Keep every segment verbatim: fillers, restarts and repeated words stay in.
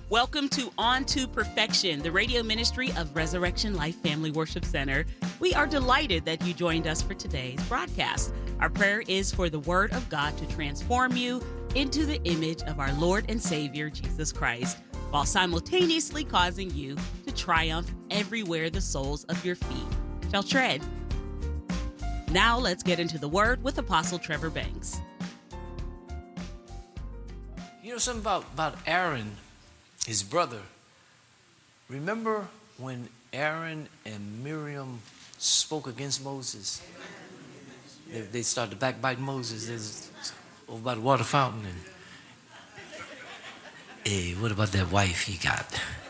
Welcome to On to Perfection, the radio ministry of Resurrection Life Family Worship Center. We are delighted that you joined us for today's broadcast. Our prayer is for the Word of God to transform you into the image of our Lord and Savior, Jesus Christ, while simultaneously causing you to triumph everywhere the soles of your feet shall tread. Now let's get into the Word with Apostle Trevor Banks. You know something about, about Aaron, his brother. Remember when Aaron and Miriam spoke against Moses? They, they started to backbite Moses. There's over by the water fountain. And, hey, what about that wife he got?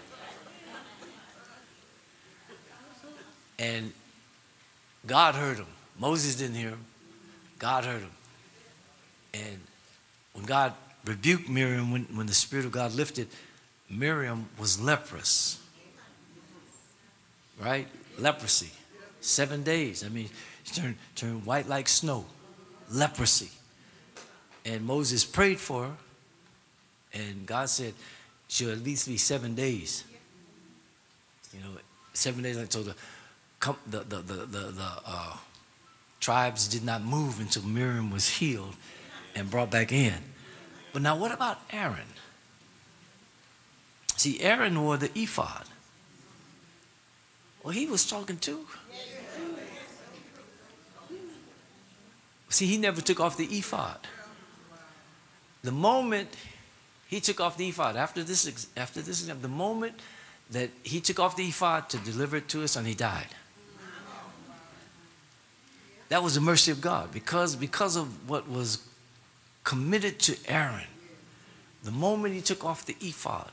And God heard him. Moses didn't hear him. God heard him. And when God rebuked Miriam, when, when the Spirit of God lifted, Miriam was leprous, right? Leprosy, seven days. I mean, she turned, turned white like snow, leprosy. And Moses prayed for her, and God said, she'll at least be seven days. You know, seven days. So the the the the the, the uh, tribes did not move until Miriam was healed and brought back in. But now, what about Aaron? See, Aaron wore the ephod. Well, he was talking too. See, he never took off the ephod. The moment he took off the ephod, after this, after this, the moment that he took off the ephod to deliver it to his son, he died. That was the mercy of God, because because of what was committed to Aaron. The moment he took off the ephod,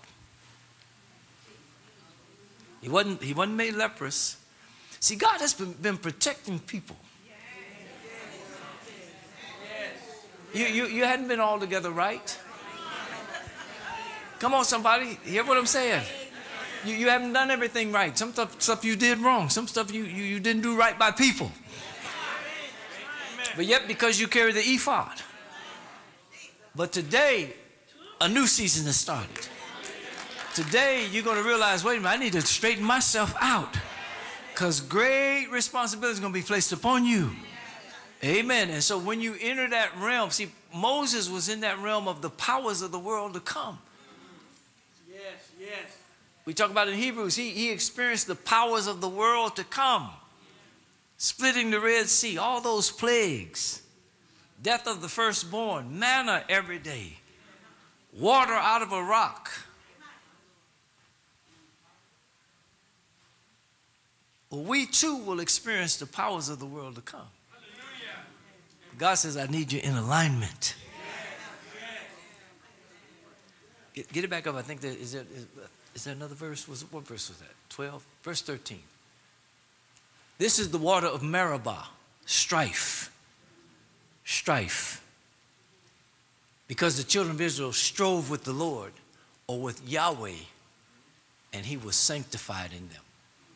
he wasn't, he wasn't made leprous. See, God has been, been protecting people. You, you, you hadn't been all together right. Come on, somebody. Hear what I'm saying? You, you haven't done everything right. Some stuff, stuff you did wrong. Some stuff you, you, you didn't do right by people. But yet, because you carry the ephod. But today, a new season has started. Today, you're going to realize, wait a minute, I need to straighten myself out, because great responsibility is going to be placed upon you. Amen. And so when you enter that realm, see, Moses was in that realm of the powers of the world to come. Yes, yes. We talk about in Hebrews, he, he experienced the powers of the world to come. Splitting the Red Sea, all those plagues, death of the firstborn, manna every day, water out of a rock. Well, we too will experience the powers of the world to come. God says, I need you in alignment. Get, get it back up. I think there is there, is, is there another verse? Was, what verse was that? twelve? Verse thirteen. This is the water of Meribah, strife. Strife. Because the children of Israel strove with the Lord, or with Yahweh, and he was sanctified in them.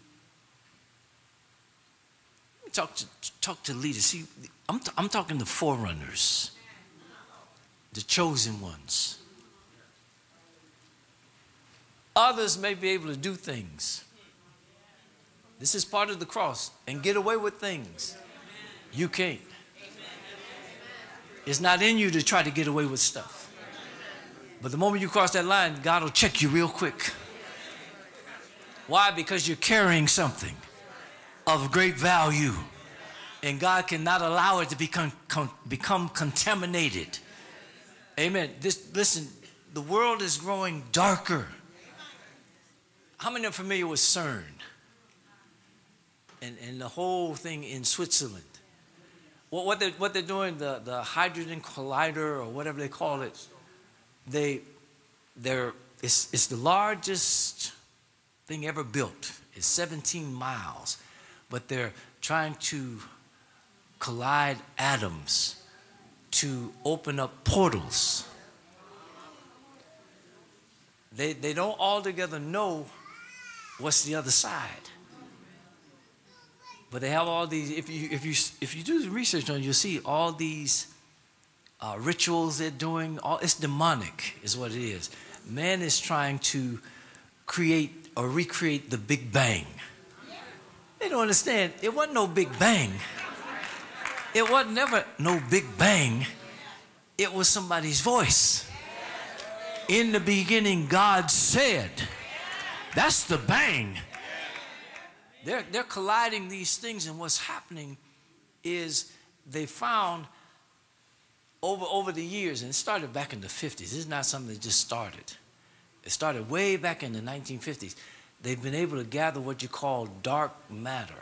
Talk to, talk to leaders. See, I'm, t- I'm talking to forerunners, the chosen ones. Others may be able to do things. This is part of the cross, and get away with things. You can't. It's not in you to try to get away with stuff. But the moment you cross that line, God will check you real quick. Why? Because you're carrying something of great value, and God cannot allow it to become, con, become contaminated. Amen. This, listen, the world is growing darker. How many are familiar with CERN and, and the whole thing in Switzerland? What, what, they're, what they're doing, the, the hydrogen collider or whatever they call it, they, they're, it's, it's the largest thing ever built. It's seventeen miles. But they're trying to collide atoms to open up portals. They, they don't altogether know what's the other side. But they have all these, if you, if you, if you do the research on it, you'll see all these uh, rituals they're doing. All, it's demonic is what it is. man is trying to create or recreate the Big Bang. They don't understand. It wasn't no Big Bang. It wasn't never no Big Bang. It was somebody's voice. In the beginning, God said. That's the bang. They're, they're colliding these things, and what's happening is they found over, over the years, and it started back in the fifties. This is not something that just started. It started way back in the nineteen fifties. They've been able to gather what you call dark matter.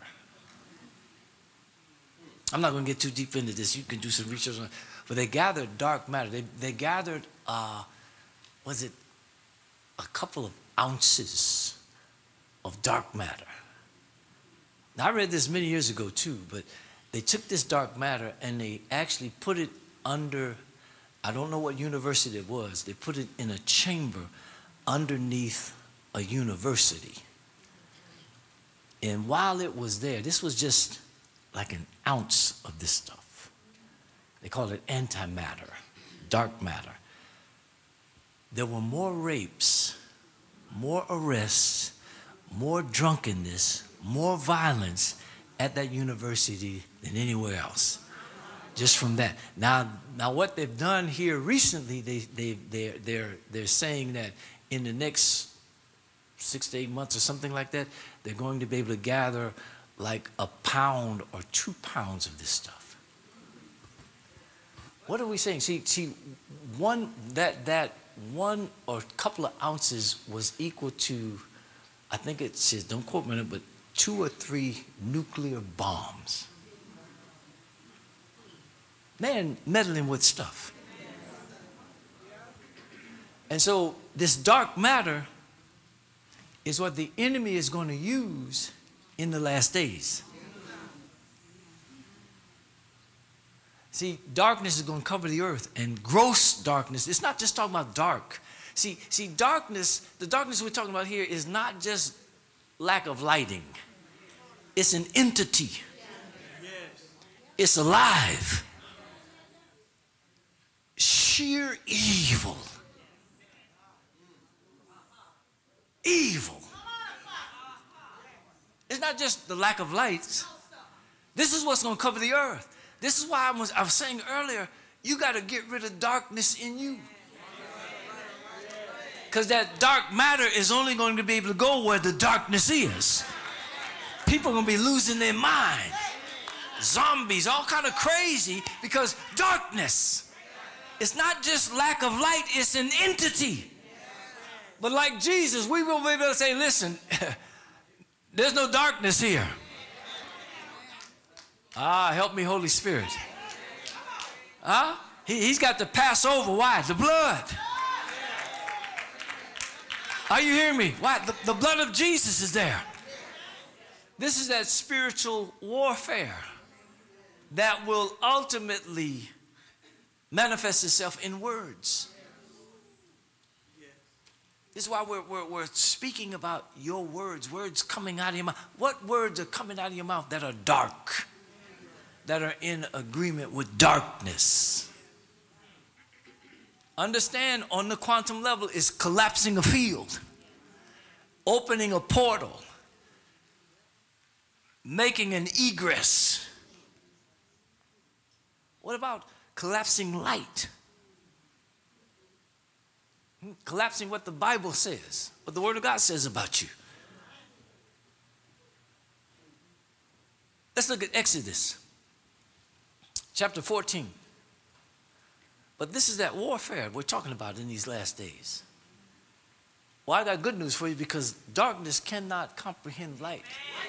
I'm not going to get too deep into this. You can do some research on it. But they gathered dark matter. They, they gathered, uh, was it a couple of ounces of dark matter. Now, I read this many years ago too, but they took this dark matter and they actually put it under, I don't know what university it was, they put it in a chamber underneath a university. And while it was there, this was just like an ounce of this stuff. They call it antimatter, dark matter. There were more rapes, more arrests, more drunkenness, more violence at that university than anywhere else. Just from that. Now, now what they've done here recently, they, they, they're, they're, they're saying that in the next six to eight months or something like that, they're going to be able to gather like a pound or two pounds of this stuff. What are we saying? See, see, one that that one or couple of ounces was equal to, I think it says, don't quote me on it, but two or three nuclear bombs. Man, meddling with stuff. And so this dark matter is what the enemy is going to use in the last days. See, darkness is going to cover the earth, and gross darkness. It's not just talking about dark. See, see, darkness, the darkness we're talking about here is not just lack of lighting. It's an entity. It's alive. Sheer evil. Evil. It's not just the lack of lights. This is what's going to cover the earth. This is why I was, I was saying earlier, you got to get rid of darkness in you. Because that dark matter is only going to be able to go where the darkness is. People are going to be losing their mind. Zombies, all kind of crazy, because darkness. It's not just lack of light, it's an entity. But like Jesus, we will be able to say, listen, there's no darkness here. Ah, help me, Holy Spirit. Huh? He, he's got to pass over. Why? The blood. Are you hearing me? Why? The, the blood of Jesus is there. This is that spiritual warfare that will ultimately manifest itself in words. This is why we're, we're, we're speaking about your words, words coming out of your mouth. What words are coming out of your mouth that are dark, that are in agreement with darkness? Understand, on the quantum level, is collapsing a field, opening a portal, making an egress. What about collapsing light? Collapsing what the Bible says, what the Word of God says about you. Let's look at Exodus chapter fourteen. But this is that warfare we're talking about in these last days. Well, I got good news for you, because darkness cannot comprehend light.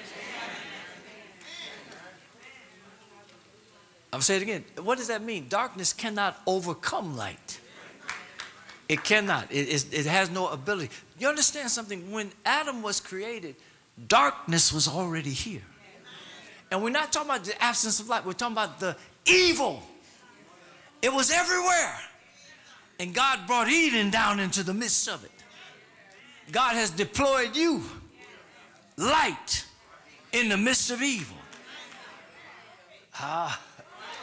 I'll say it again. What does that mean? Darkness cannot overcome light. It cannot. It, it, it has no ability. You understand something? When Adam was created, darkness was already here. And we're not talking about the absence of light. We're talking about the evil. It was everywhere. And God brought Eden down into the midst of it. God has deployed you, light, in the midst of evil. Ah.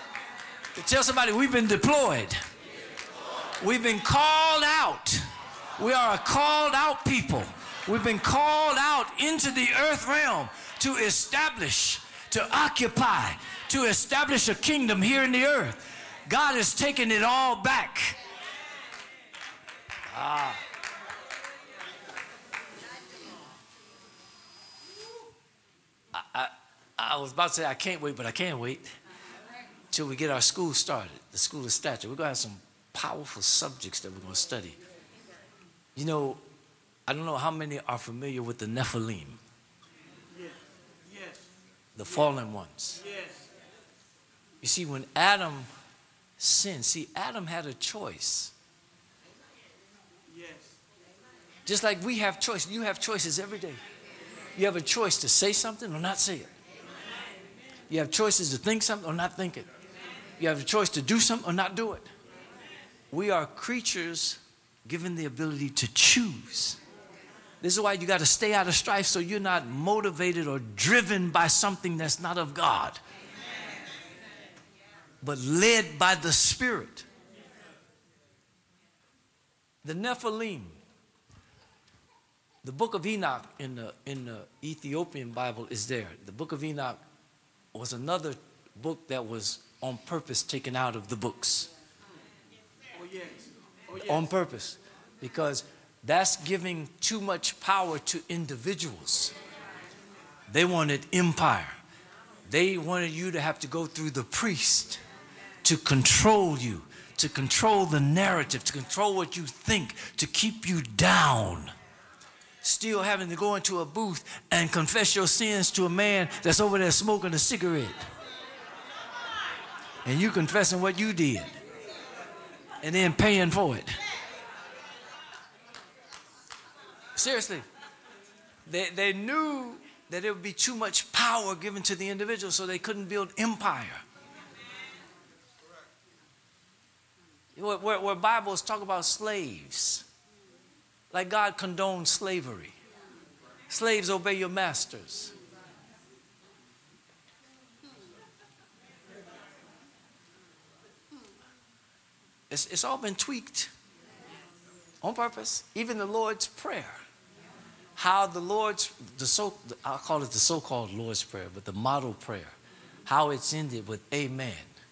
Tell somebody, we've been deployed. We've been called out We are a called out people. We've been called out into the earth realm to establish, to occupy, to establish a kingdom here in the earth. God has taken it all back. Ah. I, I, I was about to say I can't wait, but I can't wait till we get our school started, the School of Stature. We're going to have some powerful subjects that we're going to study. You know, I don't know how many are familiar with the Nephilim. Yes. Yes. The fallen ones. Yes. You see, when Adam sinned, see, Adam had a choice. Yes. Just like we have choice. You have choices every day. You have a choice to say something or not say it. You have choices to think something or not think it. You have a choice to do something or not do it. We are creatures given the ability to choose. This is why you got to stay out of strife so you're not motivated or driven by something that's not of God, but led by the Spirit. The Nephilim. The book of Enoch in the, in the Ethiopian Bible is there. The book of Enoch was another book that was on purpose taken out of the books. Oh, yes. Oh, yes. On purpose. Because that's giving too much power to individuals. They wanted empire. They wanted you to have to go through the priest to control you, to control the narrative, to control what you think, to keep you down. Still having to go into a booth and confess your sins to a man that's over there smoking a cigarette. And you confessing what you did. And then paying for it. Seriously. They, they knew that there would be too much power given to the individual, so they couldn't build empire. Where, where, where Bibles talk about slaves. Like God condones slavery. Slaves, obey your masters. It's, it's all been tweaked on purpose. Even the Lord's Prayer. How the Lord's, the so, I'll call it the so-called Lord's Prayer, but the model prayer. How it's ended with amen.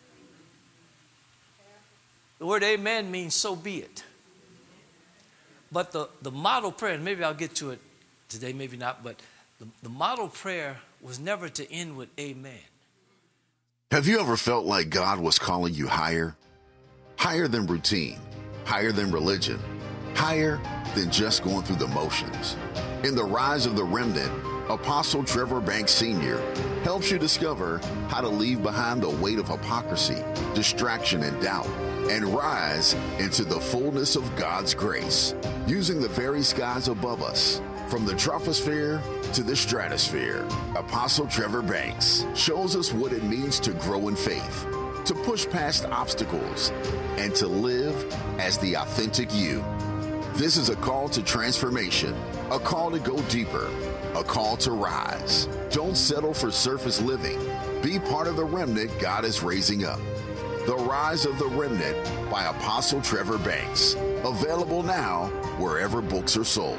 The word amen means so be it. But the, the model prayer, and maybe I'll get to it today, maybe not, but the, the model prayer was never to end with amen. Have you ever felt like God was calling you higher? Higher than routine, higher than religion, higher than just going through the motions. In The Rise of the Remnant, Apostle Trevor Banks Senior helps you discover how to leave behind the weight of hypocrisy, distraction, and doubt, and rise into the fullness of God's grace, using the very skies above us. From the troposphere to the stratosphere, Apostle Trevor Banks shows us what it means to grow in faith, to push past obstacles, and to live as the authentic you. This is a call to transformation, a call to go deeper, a call to rise. Don't settle for surface living. Be part of the remnant God is raising up. The Rise of the Remnant by Apostle Trevor Banks. Available now wherever books are sold.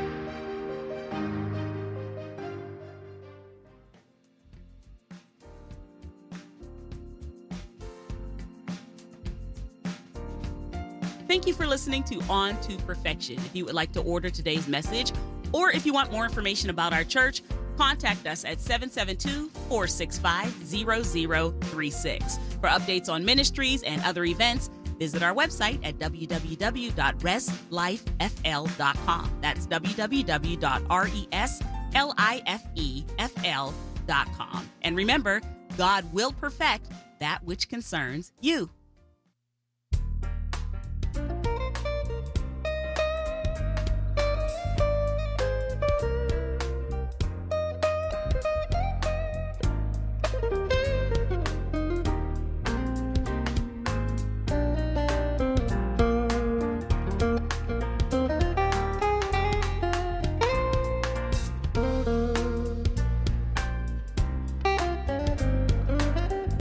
Thank you for listening to On to Perfection. If you would like to order today's message, or if you want more information about our church, contact us at seven seven two, four six five, zero zero three six. For updates on ministries and other events, visit our website at w w w dot res life f l dot com. That's w w w dot res life f l dot com. And remember, God will perfect that which concerns you.